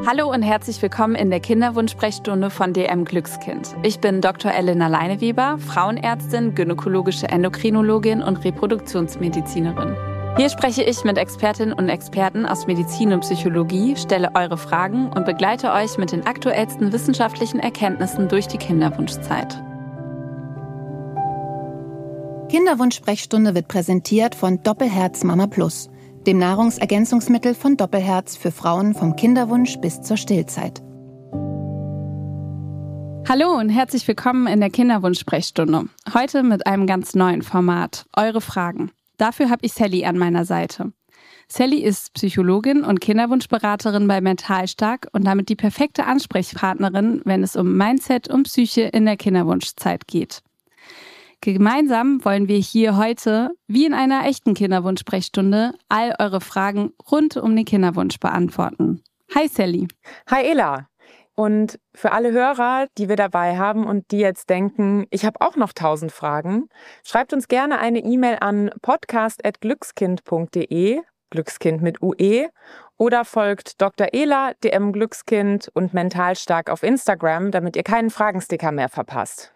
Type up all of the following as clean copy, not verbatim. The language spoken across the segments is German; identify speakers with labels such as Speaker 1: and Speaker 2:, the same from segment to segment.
Speaker 1: Hallo und herzlich willkommen in der Kinderwunsch-Sprechstunde von DM Glückskind. Ich bin Dr. Elena Leineweber, Frauenärztin, gynäkologische Endokrinologin und Reproduktionsmedizinerin. Hier spreche ich mit Expertinnen und Experten aus Medizin und Psychologie, stelle eure Fragen und begleite euch mit den aktuellsten wissenschaftlichen Erkenntnissen durch die Kinderwunschzeit.
Speaker 2: Kinderwunsch-Sprechstunde wird präsentiert von Doppelherz Mama Plus, dem Nahrungsergänzungsmittel von Doppelherz für Frauen vom Kinderwunsch bis zur Stillzeit.
Speaker 1: Hallo und herzlich willkommen in der Kinderwunsch-Sprechstunde. Heute mit einem ganz neuen Format, eure Fragen. Dafür habe ich Sally an meiner Seite. Sally ist Psychologin und Kinderwunschberaterin bei Mental Stark und damit die perfekte Ansprechpartnerin, wenn es um Mindset und Psyche in der Kinderwunschzeit geht. Gemeinsam wollen wir hier heute, wie in einer echten Kinderwunsch-Sprechstunde, all eure Fragen rund um den Kinderwunsch beantworten. Hi Sally.
Speaker 3: Hi Ela. Und für alle Hörer, die wir dabei haben und die jetzt denken, ich habe auch noch 1000 Fragen, schreibt uns gerne eine E-Mail an podcast@glückskind.de, Glückskind mit UE, oder folgt Dr. Ela, DM Glückskind und Mental Stark auf Instagram, damit ihr keinen Fragensticker mehr verpasst.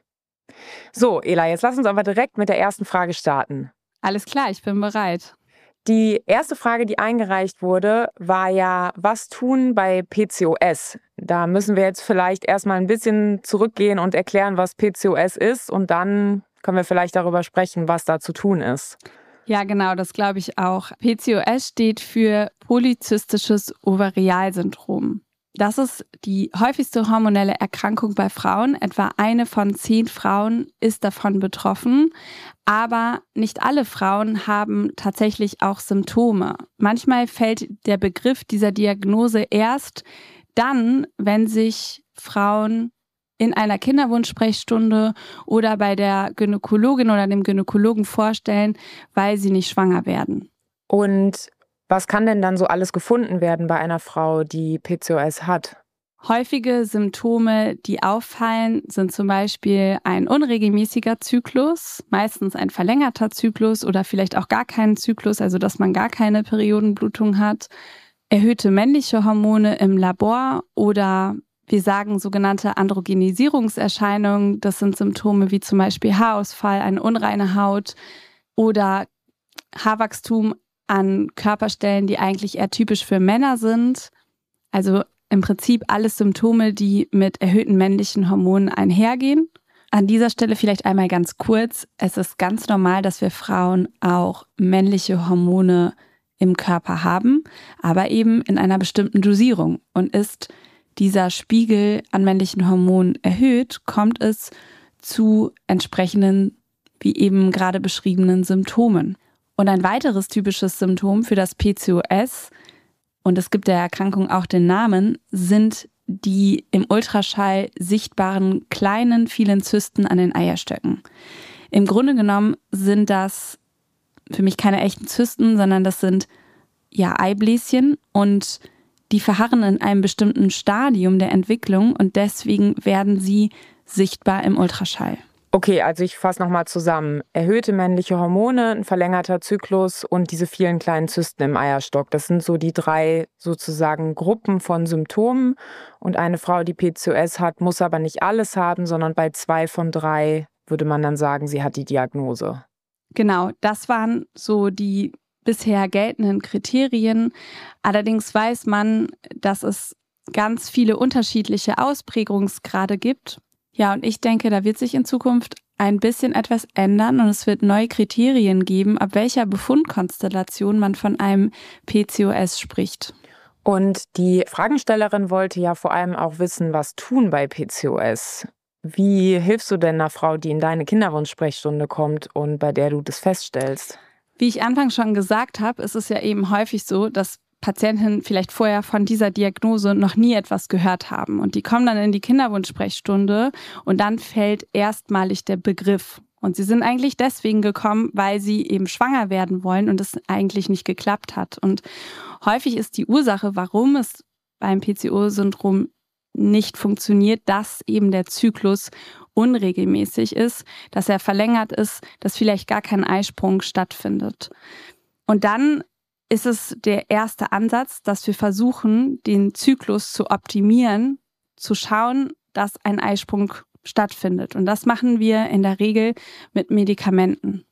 Speaker 3: So, Ela, jetzt lass uns aber direkt mit der ersten Frage starten.
Speaker 1: Alles klar, ich bin bereit.
Speaker 3: Die erste Frage, die eingereicht wurde, war ja, was tun bei PCOS? Da müssen wir jetzt vielleicht erstmal ein bisschen zurückgehen und erklären, was PCOS ist, und dann können wir vielleicht darüber sprechen, was da zu tun ist.
Speaker 1: Ja, genau, das glaube ich auch. PCOS steht für Polyzystisches Ovarialsyndrom. Das ist die häufigste hormonelle Erkrankung bei Frauen. Etwa 1 von 10 Frauen ist davon betroffen. Aber nicht alle Frauen haben tatsächlich auch Symptome. Manchmal fällt der Begriff dieser Diagnose erst dann, wenn sich Frauen in einer Kinderwunsch-Sprechstunde oder bei der Gynäkologin oder dem Gynäkologen vorstellen, weil sie nicht schwanger werden.
Speaker 3: Und was kann denn dann so alles gefunden werden bei einer Frau, die PCOS hat?
Speaker 1: Häufige Symptome, die auffallen, sind zum Beispiel ein unregelmäßiger Zyklus, meistens ein verlängerter Zyklus oder vielleicht auch gar keinen Zyklus, also dass man gar keine Periodenblutung hat, erhöhte männliche Hormone im Labor oder wir sagen sogenannte Androgenisierungserscheinungen. Das sind Symptome wie zum Beispiel Haarausfall, eine unreine Haut oder Haarwachstum an Körperstellen, die eigentlich eher typisch für Männer sind. Also im Prinzip alles Symptome, die mit erhöhten männlichen Hormonen einhergehen. An dieser Stelle vielleicht einmal ganz kurz. Es ist ganz normal, dass wir Frauen auch männliche Hormone im Körper haben, aber eben in einer bestimmten Dosierung. Und ist dieser Spiegel an männlichen Hormonen erhöht, kommt es zu entsprechenden, wie eben gerade beschriebenen Symptomen. Und ein weiteres typisches Symptom für das PCOS, und es gibt der Erkrankung auch den Namen, sind die im Ultraschall sichtbaren kleinen, vielen Zysten an den Eierstöcken. Im Grunde genommen sind das für mich keine echten Zysten, sondern das sind ja Eibläschen und die verharren in einem bestimmten Stadium der Entwicklung und deswegen werden sie sichtbar im Ultraschall.
Speaker 3: Okay, also ich fasse nochmal zusammen. Erhöhte männliche Hormone, ein verlängerter Zyklus und diese vielen kleinen Zysten im Eierstock. Das sind so die 3 sozusagen Gruppen von Symptomen. Und eine Frau, die PCOS hat, muss aber nicht alles haben, sondern bei 2 von 3 würde man dann sagen, sie hat die Diagnose.
Speaker 1: Genau, das waren so die bisher geltenden Kriterien. Allerdings weiß man, dass es ganz viele unterschiedliche Ausprägungsgrade gibt. Ja, und ich denke, da wird sich in Zukunft ein bisschen etwas ändern und es wird neue Kriterien geben, ab welcher Befundkonstellation man von einem PCOS spricht.
Speaker 3: Und die Fragenstellerin wollte ja vor allem auch wissen, was tun bei PCOS. Wie hilfst du denn einer Frau, die in deine Kinderwunsch-Sprechstunde kommt und bei der du das feststellst?
Speaker 1: Wie ich anfangs schon gesagt habe, ist es ja eben häufig so, dass Patientinnen vielleicht vorher von dieser Diagnose noch nie etwas gehört haben. Und die kommen dann in die Kinderwunsch-Sprechstunde und dann fällt erstmalig der Begriff. Und sie sind eigentlich deswegen gekommen, weil sie eben schwanger werden wollen und es eigentlich nicht geklappt hat. Und häufig ist die Ursache, warum es beim PCO-Syndrom nicht funktioniert, dass eben der Zyklus unregelmäßig ist, dass er verlängert ist, dass vielleicht gar kein Eisprung stattfindet. Und dann ist es der erste Ansatz, dass wir versuchen, den Zyklus zu optimieren, zu schauen, dass ein Eisprung stattfindet. Und das machen wir in der Regel mit Medikamenten.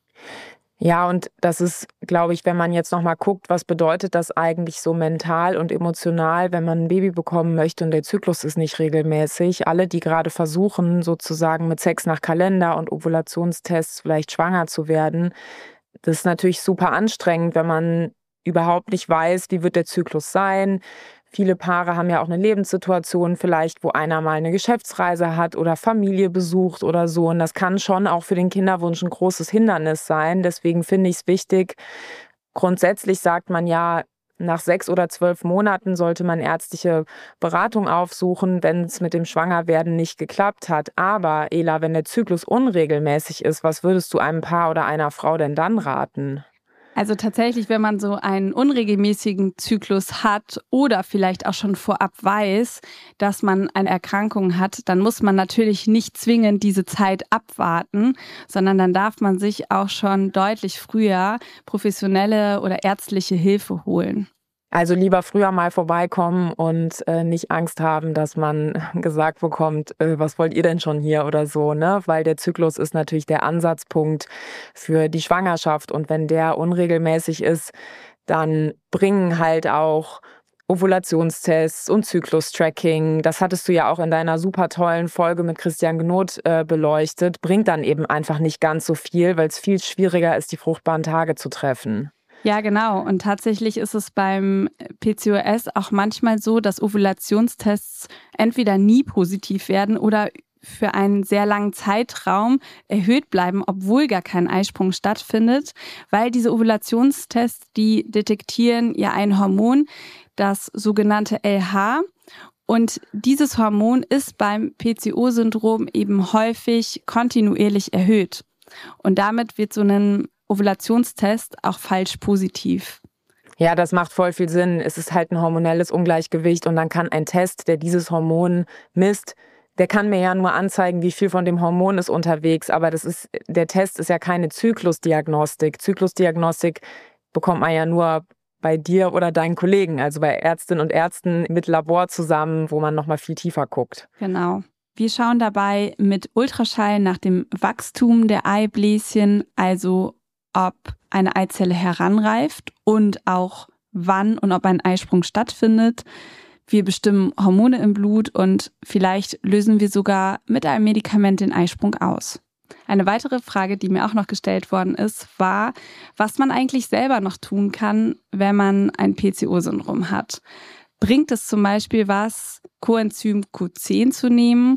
Speaker 3: Ja, und das ist, glaube ich, wenn man jetzt nochmal guckt, was bedeutet das eigentlich so mental und emotional, wenn man ein Baby bekommen möchte und der Zyklus ist nicht regelmäßig. Alle, die gerade versuchen, sozusagen mit Sex nach Kalender und Ovulationstests vielleicht schwanger zu werden, das ist natürlich super anstrengend, wenn man überhaupt nicht weiß, wie wird der Zyklus sein. Viele Paare haben ja auch eine Lebenssituation vielleicht, wo einer mal eine Geschäftsreise hat oder Familie besucht oder so. Und das kann schon auch für den Kinderwunsch ein großes Hindernis sein. Deswegen finde ich es wichtig. Grundsätzlich sagt man ja, nach 6 oder 12 Monaten sollte man ärztliche Beratung aufsuchen, wenn es mit dem Schwangerwerden nicht geklappt hat. Aber Ela, wenn der Zyklus unregelmäßig ist, was würdest du einem Paar oder einer Frau denn dann raten?
Speaker 1: Also tatsächlich, wenn man so einen unregelmäßigen Zyklus hat oder vielleicht auch schon vorab weiß, dass man eine Erkrankung hat, dann muss man natürlich nicht zwingend diese Zeit abwarten, sondern dann darf man sich auch schon deutlich früher professionelle oder ärztliche Hilfe holen.
Speaker 3: Also lieber früher mal vorbeikommen und nicht Angst haben, dass man gesagt bekommt, was wollt ihr denn schon hier oder so, ne? Weil der Zyklus ist natürlich der Ansatzpunkt für die Schwangerschaft und wenn der unregelmäßig ist, dann bringen halt auch Ovulationstests und Zyklus-Tracking, das hattest du ja auch in deiner super tollen Folge mit Christian Gnot beleuchtet, bringt dann eben einfach nicht ganz so viel, weil es viel schwieriger ist, die fruchtbaren Tage zu treffen.
Speaker 1: Ja, genau. Und tatsächlich ist es beim PCOS auch manchmal so, dass Ovulationstests entweder nie positiv werden oder für einen sehr langen Zeitraum erhöht bleiben, obwohl gar kein Eisprung stattfindet, weil diese Ovulationstests, die detektieren ja ein Hormon, das sogenannte LH. Und dieses Hormon ist beim PCO-Syndrom eben häufig kontinuierlich erhöht. Und damit wird so ein Ovulationstest auch falsch positiv.
Speaker 3: Ja, das macht voll viel Sinn. Es ist halt ein hormonelles Ungleichgewicht und dann kann ein Test, der dieses Hormon misst, der kann mir ja nur anzeigen, wie viel von dem Hormon ist unterwegs, aber der Test ist ja keine Zyklusdiagnostik. Zyklusdiagnostik bekommt man ja nur bei dir oder deinen Kollegen, also bei Ärztinnen und Ärzten mit Labor zusammen, wo man nochmal viel tiefer guckt.
Speaker 1: Genau. Wir schauen dabei mit Ultraschall nach dem Wachstum der Eibläschen, also ob eine Eizelle heranreift und auch wann und ob ein Eisprung stattfindet. Wir bestimmen Hormone im Blut und vielleicht lösen wir sogar mit einem Medikament den Eisprung aus. Eine weitere Frage, die mir auch noch gestellt worden ist, war, was man eigentlich selber noch tun kann, wenn man ein PCO-Syndrom hat. Bringt es zum Beispiel was, Coenzym Q10 zu nehmen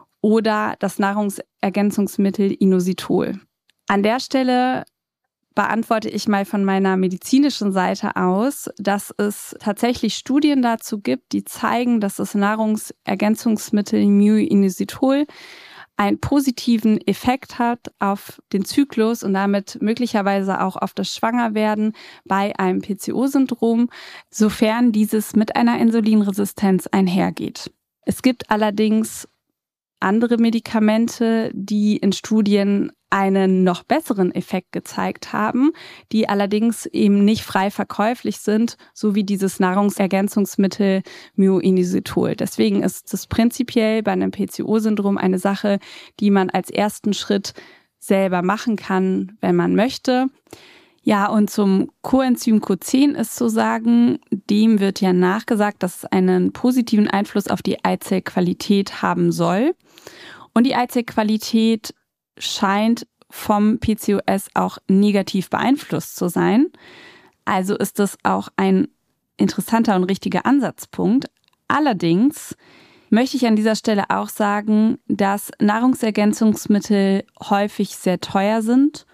Speaker 1: oder das Nahrungsergänzungsmittel Inositol? An der Stelle beantworte ich mal von meiner medizinischen Seite aus, dass es tatsächlich Studien dazu gibt, die zeigen, dass das Nahrungsergänzungsmittel Mu-Inositol einen positiven Effekt hat auf den Zyklus und damit möglicherweise auch auf das Schwangerwerden bei einem PCO-Syndrom, sofern dieses mit einer Insulinresistenz einhergeht. Es gibt allerdings andere Medikamente, die in Studien einen noch besseren Effekt gezeigt haben, die allerdings eben nicht frei verkäuflich sind, so wie dieses Nahrungsergänzungsmittel Mu-Inositol. Deswegen ist es prinzipiell bei einem PCO-Syndrom eine Sache, die man als ersten Schritt selber machen kann, wenn man möchte. Ja, und zum Coenzym Q10 ist zu sagen, dem wird ja nachgesagt, dass es einen positiven Einfluss auf die Eizellqualität haben soll. Und die Eizellqualität scheint vom PCOS auch negativ beeinflusst zu sein. Also ist das auch ein interessanter und richtiger Ansatzpunkt. Allerdings möchte ich an dieser Stelle auch sagen, dass Nahrungsergänzungsmittel häufig sehr teuer sind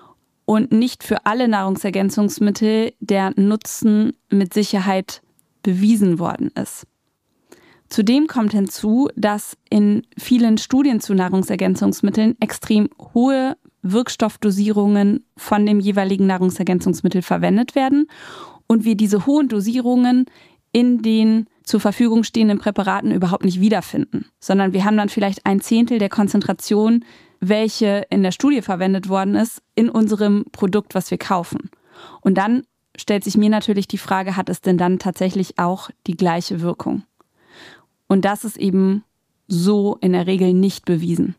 Speaker 1: und nicht für alle Nahrungsergänzungsmittel der Nutzen mit Sicherheit bewiesen worden ist. Zudem kommt hinzu, dass in vielen Studien zu Nahrungsergänzungsmitteln extrem hohe Wirkstoffdosierungen von dem jeweiligen Nahrungsergänzungsmittel verwendet werden und wir diese hohen Dosierungen in den zur Verfügung stehenden Präparaten überhaupt nicht wiederfinden, sondern wir haben dann vielleicht 1/10 der Konzentration, welche in der Studie verwendet worden ist, in unserem Produkt, was wir kaufen. Und dann stellt sich mir natürlich die Frage, hat es denn dann tatsächlich auch die gleiche Wirkung? Und das ist eben so in der Regel nicht bewiesen.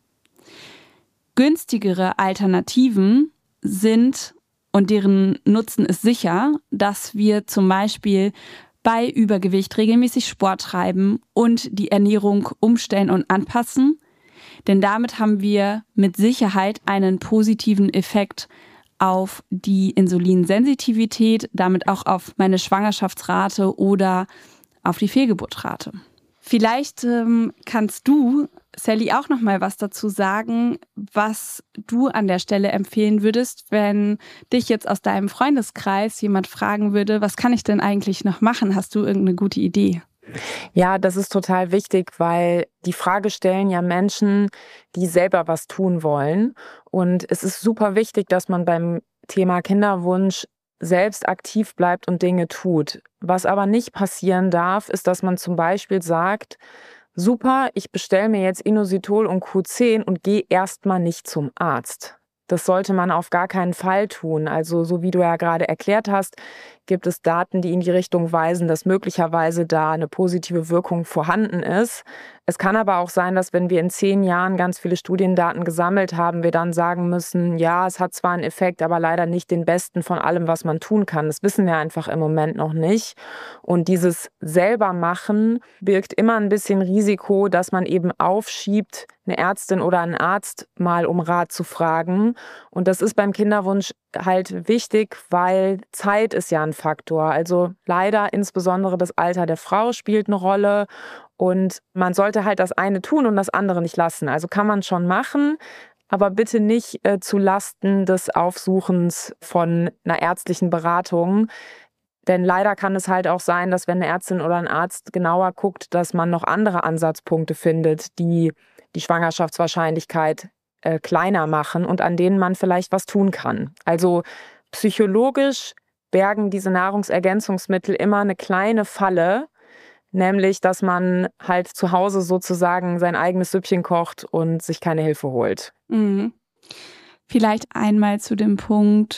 Speaker 1: Günstigere Alternativen sind, und deren Nutzen ist sicher, dass wir zum Beispiel bei Übergewicht regelmäßig Sport treiben und die Ernährung umstellen und anpassen. Denn damit haben wir mit Sicherheit einen positiven Effekt auf die Insulinsensitivität, damit auch auf meine Schwangerschaftsrate oder auf die Fehlgeburtrate. Vielleicht kannst du, Sally, auch noch mal was dazu sagen, was du an der Stelle empfehlen würdest, wenn dich jetzt aus deinem Freundeskreis jemand fragen würde, was kann ich denn eigentlich noch machen? Hast du irgendeine gute Idee?
Speaker 3: Ja, das ist total wichtig, weil die Frage stellen ja Menschen, die selber was tun wollen. Und es ist super wichtig, dass man beim Thema Kinderwunsch selbst aktiv bleibt und Dinge tut. Was aber nicht passieren darf, ist, dass man zum Beispiel sagt, super, ich bestelle mir jetzt Inositol und Q10 und gehe erstmal nicht zum Arzt. Das sollte man auf gar keinen Fall tun. Also so wie du ja gerade erklärt hast, gibt es Daten, die in die Richtung weisen, dass möglicherweise da eine positive Wirkung vorhanden ist. Es kann aber auch sein, dass wenn wir in 10 Jahren ganz viele Studiendaten gesammelt haben, wir dann sagen müssen, ja, es hat zwar einen Effekt, aber leider nicht den besten von allem, was man tun kann. Das wissen wir einfach im Moment noch nicht. Und dieses selber machen birgt immer ein bisschen Risiko, dass man eben aufschiebt, eine Ärztin oder einen Arzt mal um Rat zu fragen. Und das ist beim Kinderwunsch halt wichtig, weil Zeit ist ja ein Faktor. Also leider insbesondere das Alter der Frau spielt eine Rolle. Und man sollte halt das eine tun und das andere nicht lassen. Also kann man schon machen, aber bitte nicht zu Lasten des Aufsuchens von einer ärztlichen Beratung. Denn leider kann es halt auch sein, dass wenn eine Ärztin oder ein Arzt genauer guckt, dass man noch andere Ansatzpunkte findet, die die Schwangerschaftswahrscheinlichkeit kleiner machen und an denen man vielleicht was tun kann. Also psychologisch bergen diese Nahrungsergänzungsmittel immer eine kleine Falle, nämlich, dass man halt zu Hause sozusagen sein eigenes Süppchen kocht und sich keine Hilfe holt.
Speaker 1: Mhm. Vielleicht einmal zu dem Punkt,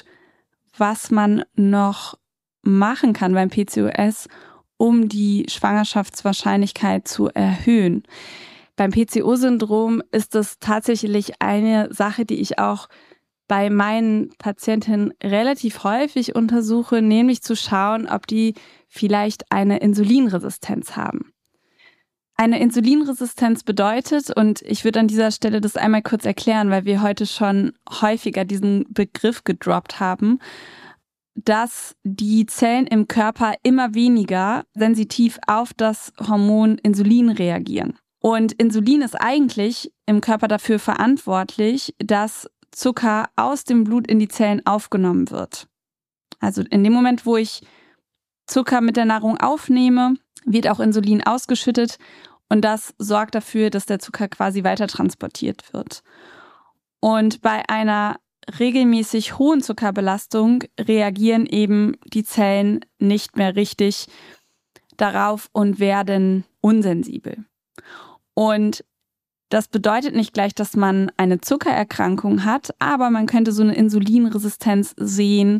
Speaker 1: was man noch machen kann beim PCOS, um die Schwangerschaftswahrscheinlichkeit zu erhöhen. Beim PCO-Syndrom ist es tatsächlich eine Sache, die ich auch bei meinen Patientinnen relativ häufig untersuche, nämlich zu schauen, ob die vielleicht eine Insulinresistenz haben. Eine Insulinresistenz bedeutet, und ich würde an dieser Stelle das einmal kurz erklären, weil wir heute schon häufiger diesen Begriff gedroppt haben, dass die Zellen im Körper immer weniger sensitiv auf das Hormon Insulin reagieren. Und Insulin ist eigentlich im Körper dafür verantwortlich, dass Zucker aus dem Blut in die Zellen aufgenommen wird. Also in dem Moment, wo ich Zucker mit der Nahrung aufnehme, wird auch Insulin ausgeschüttet und das sorgt dafür, dass der Zucker quasi weiter transportiert wird. Und bei einer regelmäßig hohen Zuckerbelastung reagieren eben die Zellen nicht mehr richtig darauf und werden unsensibel. Und das bedeutet nicht gleich, dass man eine Zuckererkrankung hat, aber man könnte so eine Insulinresistenz sehen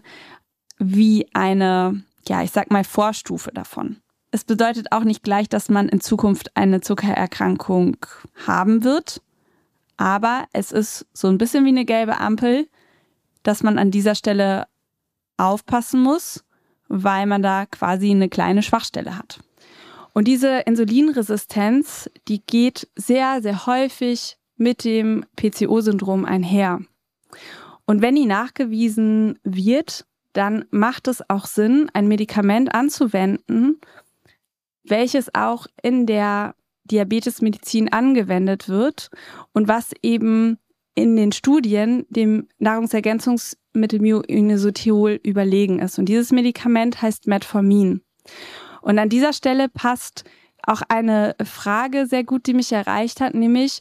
Speaker 1: wie eine, ja, ich sag mal Vorstufe davon. Es bedeutet auch nicht gleich, dass man in Zukunft eine Zuckererkrankung haben wird, aber es ist so ein bisschen wie eine gelbe Ampel, dass man an dieser Stelle aufpassen muss, weil man da quasi eine kleine Schwachstelle hat. Und diese Insulinresistenz, die geht sehr, sehr häufig mit dem PCO-Syndrom einher. Und wenn die nachgewiesen wird, dann macht es auch Sinn, ein Medikament anzuwenden, welches auch in der Diabetesmedizin angewendet wird und was eben in den Studien dem Nahrungsergänzungsmittel Myo-Inositol überlegen ist. Und dieses Medikament heißt Metformin. Und an dieser Stelle passt auch eine Frage sehr gut, die mich erreicht hat, nämlich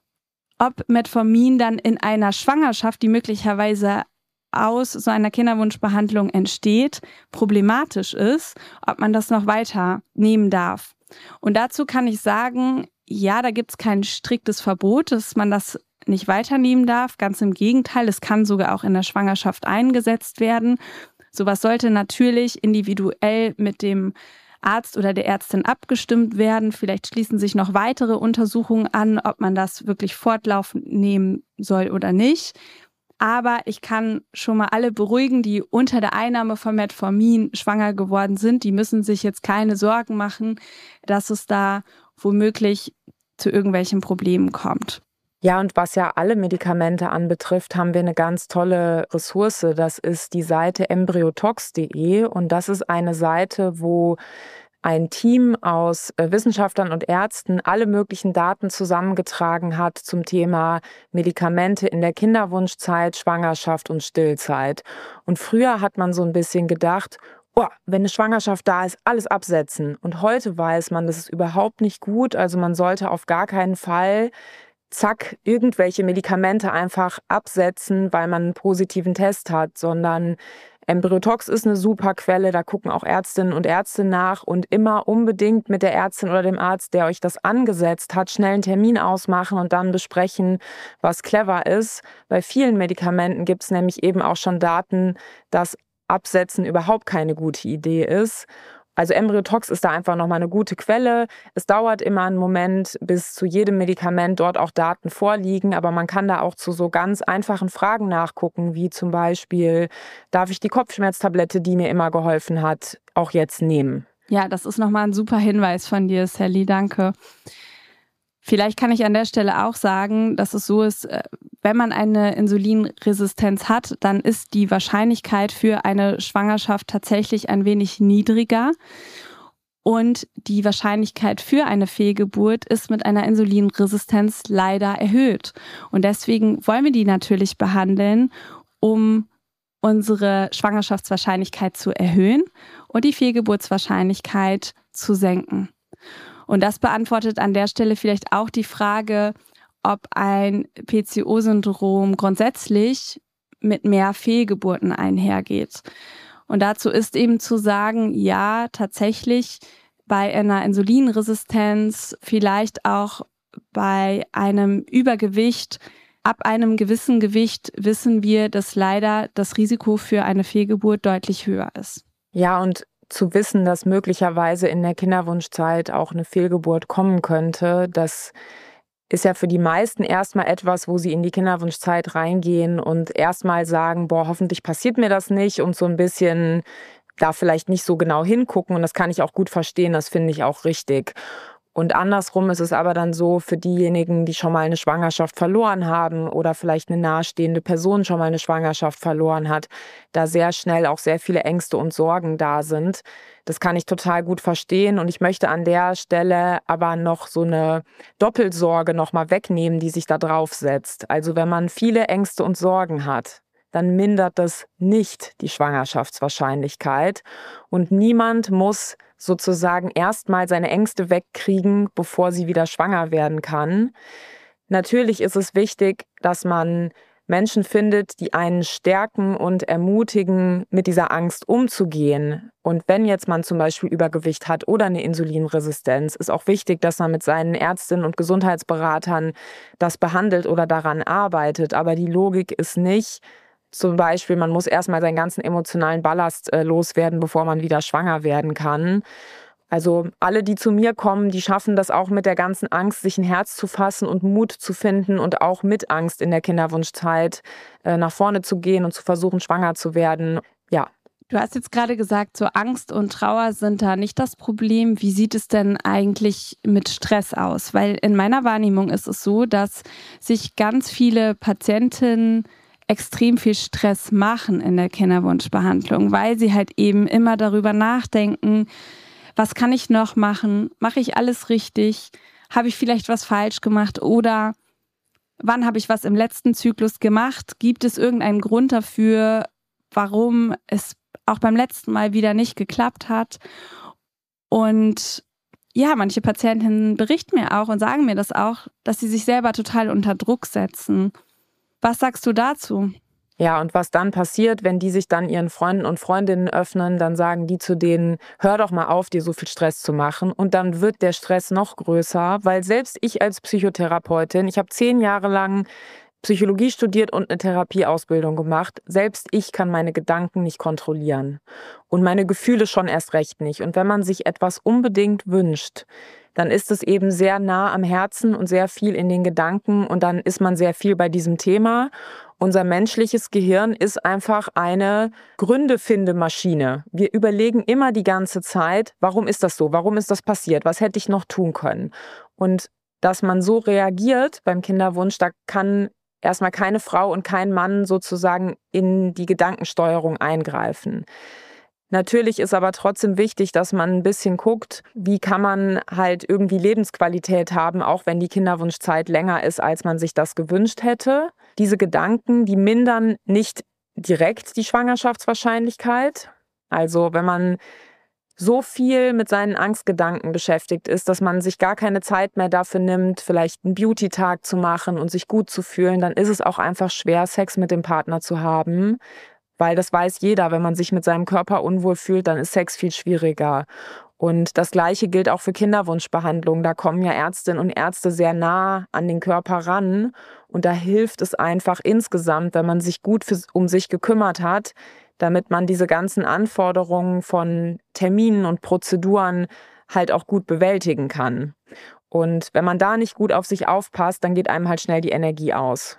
Speaker 1: ob Metformin dann in einer Schwangerschaft, die möglicherweise aus so einer Kinderwunschbehandlung entsteht, problematisch ist, ob man das noch weiter nehmen darf. Und dazu kann ich sagen, ja, da gibt es kein striktes Verbot, dass man das nicht weiternehmen darf. Ganz im Gegenteil, es kann sogar auch in der Schwangerschaft eingesetzt werden, Sowas sollte natürlich individuell mit dem Arzt oder der Ärztin abgestimmt werden. Vielleicht schließen sich noch weitere Untersuchungen an, ob man das wirklich fortlaufend nehmen soll oder nicht. Aber ich kann schon mal alle beruhigen, die unter der Einnahme von Metformin schwanger geworden sind. Die müssen sich jetzt keine Sorgen machen, dass es da womöglich zu irgendwelchen Problemen kommt.
Speaker 3: Ja, und was ja alle Medikamente anbetrifft, haben wir eine ganz tolle Ressource. Das ist die Seite embryotox.de und das ist eine Seite, wo ein Team aus Wissenschaftlern und Ärzten alle möglichen Daten zusammengetragen hat zum Thema Medikamente in der Kinderwunschzeit, Schwangerschaft und Stillzeit. Und früher hat man so ein bisschen gedacht, oh, wenn eine Schwangerschaft da ist, alles absetzen. Und heute weiß man, das ist überhaupt nicht gut. Also man sollte auf gar keinen Fall irgendwelche Medikamente einfach absetzen, weil man einen positiven Test hat, sondern Embryotox ist eine super Quelle, da gucken auch Ärztinnen und Ärzte nach und immer unbedingt mit der Ärztin oder dem Arzt, der euch das angesetzt hat, schnell einen Termin ausmachen und dann besprechen, was clever ist. Bei vielen Medikamenten gibt es nämlich eben auch schon Daten, dass Absetzen überhaupt keine gute Idee ist. Also Embryotox ist da einfach nochmal eine gute Quelle. Es dauert immer einen Moment, bis zu jedem Medikament dort auch Daten vorliegen, aber man kann da auch zu so ganz einfachen Fragen nachgucken, wie zum Beispiel, darf ich die Kopfschmerztablette, die mir immer geholfen hat, auch jetzt nehmen?
Speaker 1: Ja, das ist nochmal ein super Hinweis von dir, Sally, danke. Vielleicht kann ich an der Stelle auch sagen, dass es so ist, wenn man eine Insulinresistenz hat, dann ist die Wahrscheinlichkeit für eine Schwangerschaft tatsächlich ein wenig niedriger. Und die Wahrscheinlichkeit für eine Fehlgeburt ist mit einer Insulinresistenz leider erhöht. Und deswegen wollen wir die natürlich behandeln, um unsere Schwangerschaftswahrscheinlichkeit zu erhöhen und die Fehlgeburtswahrscheinlichkeit zu senken. Und das beantwortet an der Stelle vielleicht auch die Frage, ob ein PCO-Syndrom grundsätzlich mit mehr Fehlgeburten einhergeht. Und dazu ist eben zu sagen, ja, tatsächlich bei einer Insulinresistenz, vielleicht auch bei einem Übergewicht, ab einem gewissen Gewicht wissen wir, dass leider das Risiko für eine Fehlgeburt deutlich höher ist.
Speaker 3: Ja, und zu wissen, dass möglicherweise in der Kinderwunschzeit auch eine Fehlgeburt kommen könnte, das ist ja für die meisten erstmal etwas, wo sie in die Kinderwunschzeit reingehen und erstmal sagen, boah, hoffentlich passiert mir das nicht und so ein bisschen da vielleicht nicht so genau hingucken. Und das kann ich auch gut verstehen, das finde ich auch richtig. Und andersrum ist es aber dann so, für diejenigen, die schon mal eine Schwangerschaft verloren haben oder vielleicht eine nahestehende Person schon mal eine Schwangerschaft verloren hat, da sehr schnell auch sehr viele Ängste und Sorgen da sind. Das kann ich total gut verstehen und ich möchte an der Stelle aber noch so eine Doppelsorge noch mal wegnehmen, die sich da drauf setzt. Also wenn man viele Ängste und Sorgen hat, dann mindert das nicht die Schwangerschaftswahrscheinlichkeit und niemand muss sozusagen erstmal seine Ängste wegkriegen, bevor sie wieder schwanger werden kann. Natürlich ist es wichtig, dass man Menschen findet, die einen stärken und ermutigen, mit dieser Angst umzugehen. Und wenn jetzt man zum Beispiel Übergewicht hat oder eine Insulinresistenz, ist auch wichtig, dass man mit seinen Ärztinnen und Gesundheitsberatern das behandelt oder daran arbeitet. Aber die Logik ist nicht, zum Beispiel, man muss erstmal seinen ganzen emotionalen Ballast loswerden, bevor man wieder schwanger werden kann. Also alle, die zu mir kommen, die schaffen das auch mit der ganzen Angst, sich ein Herz zu fassen und Mut zu finden und auch mit Angst in der Kinderwunschzeit nach vorne zu gehen und zu versuchen, schwanger zu werden. Ja.
Speaker 1: Du hast jetzt gerade gesagt, so Angst und Trauer sind da nicht das Problem. Wie sieht es denn eigentlich mit Stress aus? Weil in meiner Wahrnehmung ist es so, dass sich ganz viele Patientinnen extrem viel Stress machen in der Kinderwunschbehandlung, weil sie halt eben immer darüber nachdenken, was kann ich noch machen? Mache ich alles richtig? Habe ich vielleicht was falsch gemacht? Oder wann habe ich was im letzten Zyklus gemacht? Gibt es irgendeinen Grund dafür, warum es auch beim letzten Mal wieder nicht geklappt hat? Und ja, manche Patientinnen berichten mir auch und sagen mir das auch, dass sie sich selber total unter Druck setzen. Was sagst du dazu?
Speaker 3: Ja, und was dann passiert, wenn die sich dann ihren Freunden und Freundinnen öffnen, dann sagen die zu denen, hör doch mal auf, dir so viel Stress zu machen. Und dann wird der Stress noch größer, weil selbst ich als Psychotherapeutin, ich habe 10 Jahre lang Psychologie studiert und eine Therapieausbildung gemacht. Selbst ich kann meine Gedanken nicht kontrollieren und meine Gefühle schon erst recht nicht. Und wenn man sich etwas unbedingt wünscht, dann ist es eben sehr nah am Herzen und sehr viel in den Gedanken und dann ist man sehr viel bei diesem Thema. Unser menschliches Gehirn ist einfach eine Gründefindemaschine. Wir überlegen immer die ganze Zeit, warum ist das so? Warum ist das passiert? Was hätte ich noch tun können? Und dass man so reagiert beim Kinderwunsch, da kann erstmal keine Frau und kein Mann sozusagen in die Gedankensteuerung eingreifen. Natürlich ist aber trotzdem wichtig, dass man ein bisschen guckt, wie kann man halt irgendwie Lebensqualität haben, auch wenn die Kinderwunschzeit länger ist, als man sich das gewünscht hätte. Diese Gedanken, die mindern nicht direkt die Schwangerschaftswahrscheinlichkeit. Also wenn man so viel mit seinen Angstgedanken beschäftigt ist, dass man sich gar keine Zeit mehr dafür nimmt, vielleicht einen Beauty-Tag zu machen und sich gut zu fühlen, dann ist es auch einfach schwer, Sex mit dem Partner zu haben. Weil das weiß jeder, wenn man sich mit seinem Körper unwohl fühlt, dann ist Sex viel schwieriger. Und das Gleiche gilt auch für Kinderwunschbehandlung. Da kommen ja Ärztinnen und Ärzte sehr nah an den Körper ran. Und da hilft es einfach insgesamt, wenn man sich gut um sich gekümmert hat, damit man diese ganzen Anforderungen von Terminen und Prozeduren halt auch gut bewältigen kann. Und wenn man da nicht gut auf sich aufpasst, dann geht einem halt schnell die Energie aus.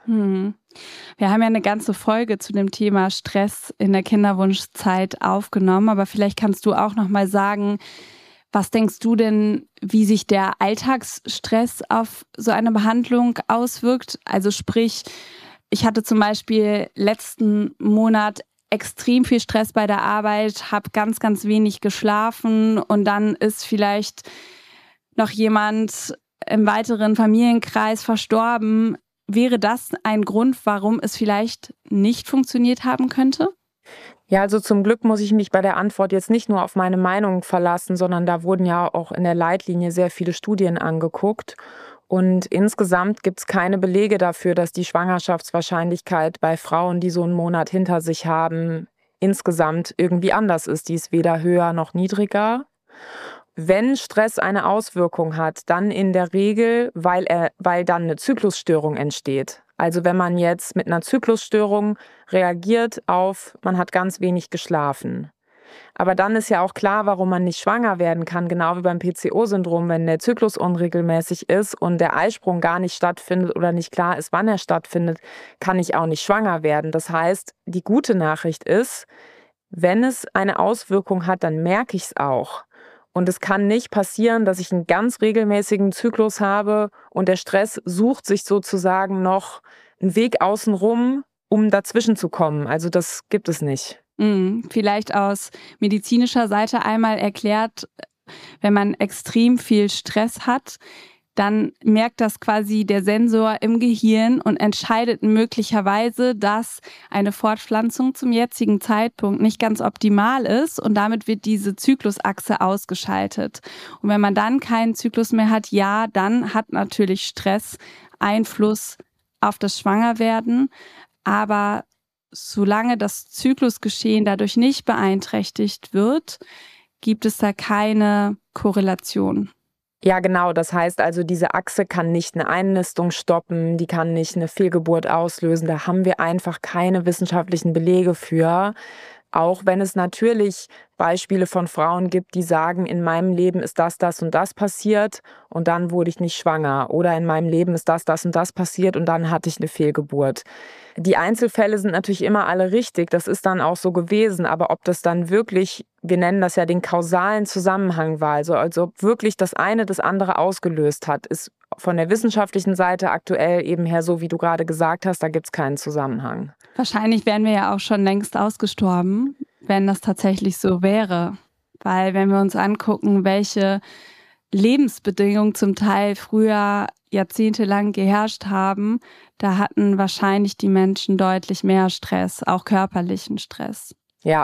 Speaker 1: Wir haben ja eine ganze Folge zu dem Thema Stress in der Kinderwunschzeit aufgenommen, aber vielleicht kannst du auch noch mal sagen, was denkst du denn, wie sich der Alltagsstress auf so eine Behandlung auswirkt? Also sprich, ich hatte zum Beispiel letzten Monat extrem viel Stress bei der Arbeit, habe ganz, ganz wenig geschlafen und dann ist vielleicht noch jemand im weiteren Familienkreis verstorben. Wäre das ein Grund, warum es vielleicht nicht funktioniert haben könnte?
Speaker 3: Ja, also zum Glück muss ich mich bei der Antwort jetzt nicht nur auf meine Meinung verlassen, sondern da wurden ja auch in der Leitlinie sehr viele Studien angeguckt. Und insgesamt gibt es keine Belege dafür, dass die Schwangerschaftswahrscheinlichkeit bei Frauen, die so einen Monat hinter sich haben, insgesamt irgendwie anders ist. Die ist weder höher noch niedriger. Wenn Stress eine Auswirkung hat, dann in der Regel, weil dann eine Zyklusstörung entsteht. Also wenn man jetzt mit einer Zyklusstörung reagiert auf, man hat ganz wenig geschlafen. Aber dann ist ja auch klar, warum man nicht schwanger werden kann, genau wie beim PCO-Syndrom, wenn der Zyklus unregelmäßig ist und der Eisprung gar nicht stattfindet oder nicht klar ist, wann er stattfindet, kann ich auch nicht schwanger werden. Das heißt, die gute Nachricht ist, wenn es eine Auswirkung hat, dann merke ich es auch. Und es kann nicht passieren, dass ich einen ganz regelmäßigen Zyklus habe und der Stress sucht sich sozusagen noch einen Weg außenrum, um dazwischen zu kommen. Also das gibt es nicht.
Speaker 1: Vielleicht aus medizinischer Seite einmal erklärt, wenn man extrem viel Stress hat, dann merkt das quasi der Sensor im Gehirn und entscheidet möglicherweise, dass eine Fortpflanzung zum jetzigen Zeitpunkt nicht ganz optimal ist und damit wird diese Zyklusachse ausgeschaltet. Und wenn man dann keinen Zyklus mehr hat, ja, dann hat natürlich Stress Einfluss auf das Schwangerwerden, aber solange das Zyklusgeschehen dadurch nicht beeinträchtigt wird, gibt es da keine Korrelation.
Speaker 3: Ja, genau. Das heißt also, diese Achse kann nicht eine Einnistung stoppen, die kann nicht eine Fehlgeburt auslösen. Da haben wir einfach keine wissenschaftlichen Belege für. Auch wenn es natürlich Beispiele von Frauen gibt, die sagen, in meinem Leben ist das und das passiert und dann wurde ich nicht schwanger. Oder in meinem Leben ist das und das passiert und dann hatte ich eine Fehlgeburt. Die Einzelfälle sind natürlich immer alle richtig, das ist dann auch so gewesen. Aber ob das dann wirklich, wir nennen das ja den kausalen Zusammenhang war, also ob wirklich das eine das andere ausgelöst hat, ist von der wissenschaftlichen Seite aktuell eben her so, wie du gerade gesagt hast, da gibt es keinen Zusammenhang.
Speaker 1: Wahrscheinlich wären wir ja auch schon längst ausgestorben, wenn das tatsächlich so wäre. Weil wenn wir uns angucken, welche Lebensbedingungen zum Teil früher jahrzehntelang geherrscht haben, da hatten wahrscheinlich die Menschen deutlich mehr Stress, auch körperlichen Stress.
Speaker 3: Ja.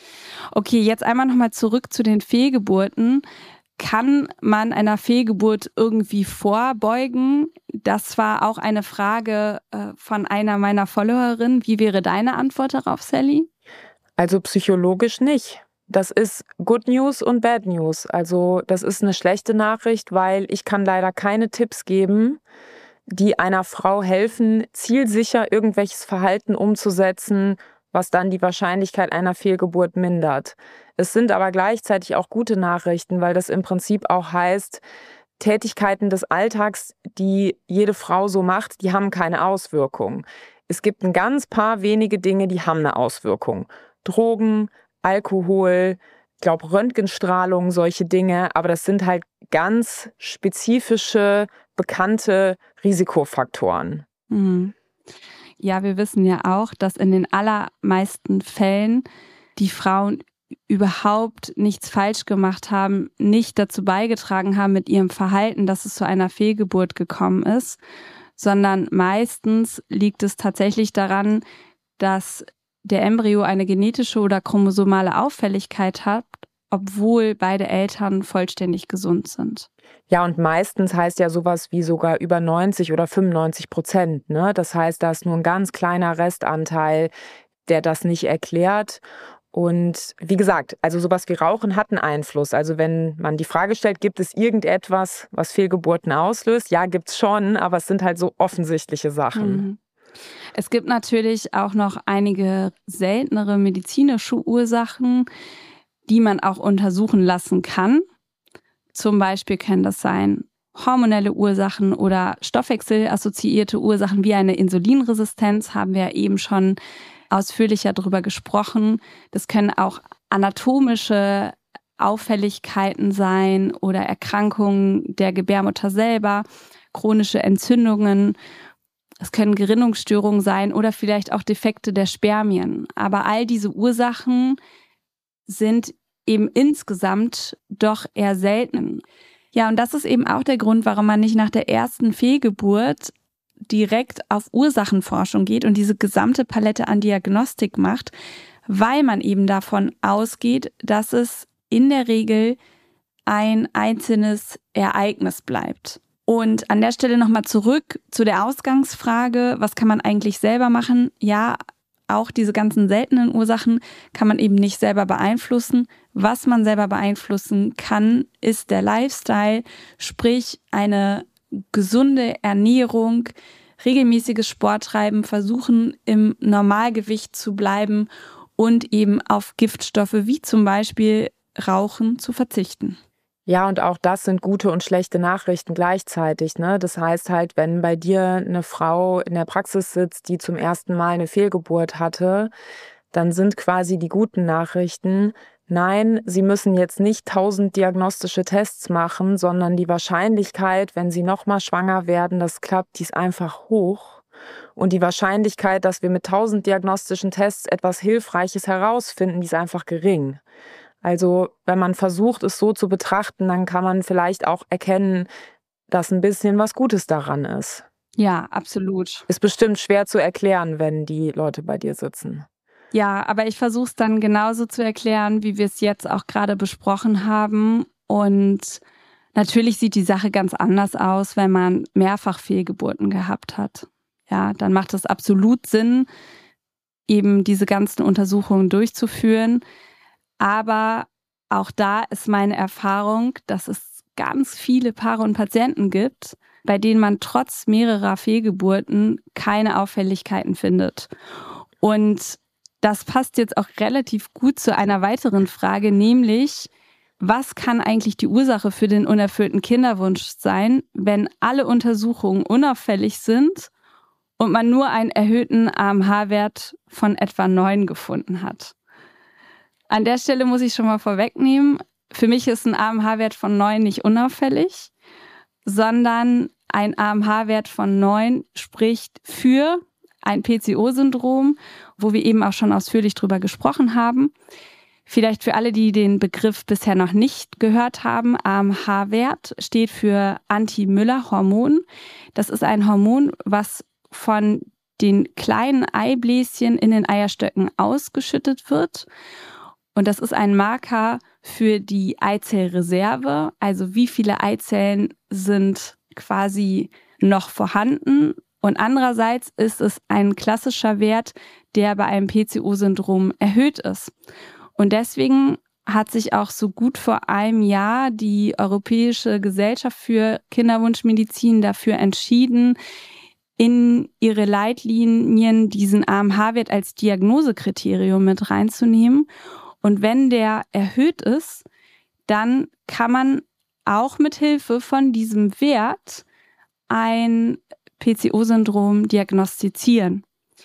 Speaker 1: Okay, jetzt einmal nochmal zurück zu den Fehlgeburten. Kann man einer Fehlgeburt irgendwie vorbeugen? Das war auch eine Frage von einer meiner Followerinnen. Wie wäre deine Antwort darauf, Sally?
Speaker 3: Also psychologisch nicht. Das ist Good News und Bad News. Also das ist eine schlechte Nachricht, weil ich kann leider keine Tipps geben, die einer Frau helfen, zielsicher irgendwelches Verhalten umzusetzen, was dann die Wahrscheinlichkeit einer Fehlgeburt mindert. Es sind aber gleichzeitig auch gute Nachrichten, weil das im Prinzip auch heißt, Tätigkeiten des Alltags, die jede Frau so macht, die haben keine Auswirkung. Es gibt ein ganz paar wenige Dinge, die haben eine Auswirkung. Drogen, Alkohol, ich glaube Röntgenstrahlung, solche Dinge. Aber das sind halt ganz spezifische, bekannte Risikofaktoren.
Speaker 1: Mhm. Ja, wir wissen ja auch, dass in den allermeisten Fällen die Frauen überhaupt nichts falsch gemacht haben, nicht dazu beigetragen haben mit ihrem Verhalten, dass es zu einer Fehlgeburt gekommen ist, sondern meistens liegt es tatsächlich daran, dass der Embryo eine genetische oder chromosomale Auffälligkeit hat, obwohl beide Eltern vollständig gesund sind.
Speaker 3: Ja, und meistens heißt ja sowas wie sogar über 90 oder 95%. Ne? Das heißt, da ist nur ein ganz kleiner Restanteil, der das nicht erklärt. Und wie gesagt, also sowas wie Rauchen hat einen Einfluss. Also wenn man die Frage stellt, gibt es irgendetwas, was Fehlgeburten auslöst? Ja, gibt's schon, aber es sind halt so offensichtliche Sachen.
Speaker 1: Mhm. Es gibt natürlich auch noch einige seltenere medizinische Ursachen, die man auch untersuchen lassen kann. Zum Beispiel können das sein hormonelle Ursachen oder stoffwechselassoziierte Ursachen wie eine Insulinresistenz, haben wir ja eben schon ausführlicher darüber gesprochen. Das können auch anatomische Auffälligkeiten sein oder Erkrankungen der Gebärmutter selber, chronische Entzündungen. Es können Gerinnungsstörungen sein oder vielleicht auch Defekte der Spermien. Aber all diese Ursachen sind eben insgesamt doch eher selten. Ja, und das ist eben auch der Grund, warum man nicht nach der ersten Fehlgeburt direkt auf Ursachenforschung geht und diese gesamte Palette an Diagnostik macht, weil man eben davon ausgeht, dass es in der Regel ein einzelnes Ereignis bleibt. Und an der Stelle nochmal zurück zu der Ausgangsfrage, was kann man eigentlich selber machen? Ja, auch diese ganzen seltenen Ursachen kann man eben nicht selber beeinflussen. Was man selber beeinflussen kann, ist der Lifestyle, sprich eine gesunde Ernährung, regelmäßiges Sporttreiben, versuchen im Normalgewicht zu bleiben und eben auf Giftstoffe wie zum Beispiel Rauchen zu verzichten.
Speaker 3: Ja, und auch das sind gute und schlechte Nachrichten gleichzeitig, ne? Das heißt halt, wenn bei dir eine Frau in der Praxis sitzt, die zum ersten Mal eine Fehlgeburt hatte, dann sind quasi die guten Nachrichten, nein, sie müssen jetzt nicht 1000 diagnostische Tests machen, sondern die Wahrscheinlichkeit, wenn sie nochmal schwanger werden, das klappt, die ist einfach hoch. Und die Wahrscheinlichkeit, dass wir mit 1000 diagnostischen Tests etwas Hilfreiches herausfinden, die ist einfach gering. Also wenn man versucht, es so zu betrachten, dann kann man vielleicht auch erkennen, dass ein bisschen was Gutes daran ist.
Speaker 1: Ja, absolut.
Speaker 3: Ist bestimmt schwer zu erklären, wenn die Leute bei dir sitzen.
Speaker 1: Ja, aber ich versuche es dann genauso zu erklären, wie wir es jetzt auch gerade besprochen haben. Und natürlich sieht die Sache ganz anders aus, wenn man mehrfach Fehlgeburten gehabt hat. Ja, dann macht es absolut Sinn, eben diese ganzen Untersuchungen durchzuführen. Aber auch da ist meine Erfahrung, dass es ganz viele Paare und Patienten gibt, bei denen man trotz mehrerer Fehlgeburten keine Auffälligkeiten findet. Und das passt jetzt auch relativ gut zu einer weiteren Frage, nämlich, was kann eigentlich die Ursache für den unerfüllten Kinderwunsch sein, wenn alle Untersuchungen unauffällig sind und man nur einen erhöhten AMH-Wert von etwa 9 gefunden hat? An der Stelle muss ich schon mal vorwegnehmen, für mich ist ein AMH-Wert von 9 nicht unauffällig, sondern ein AMH-Wert von 9 spricht für ein PCO-Syndrom, wo wir eben auch schon ausführlich drüber gesprochen haben. Vielleicht für alle, die den Begriff bisher noch nicht gehört haben, AMH-Wert steht für Anti-Müller-Hormon. Das ist ein Hormon, was von den kleinen Eibläschen in den Eierstöcken ausgeschüttet wird. Und das ist ein Marker für die Eizellreserve, also wie viele Eizellen sind quasi noch vorhanden. Und andererseits ist es ein klassischer Wert, der bei einem PCO-Syndrom erhöht ist. Und deswegen hat sich auch so gut vor einem Jahr die Europäische Gesellschaft für Kinderwunschmedizin dafür entschieden, in ihre Leitlinien diesen AMH-Wert als Diagnosekriterium mit reinzunehmen. Und wenn der erhöht ist, dann kann man auch mit Hilfe von diesem Wert ein PCO-Syndrom diagnostizieren.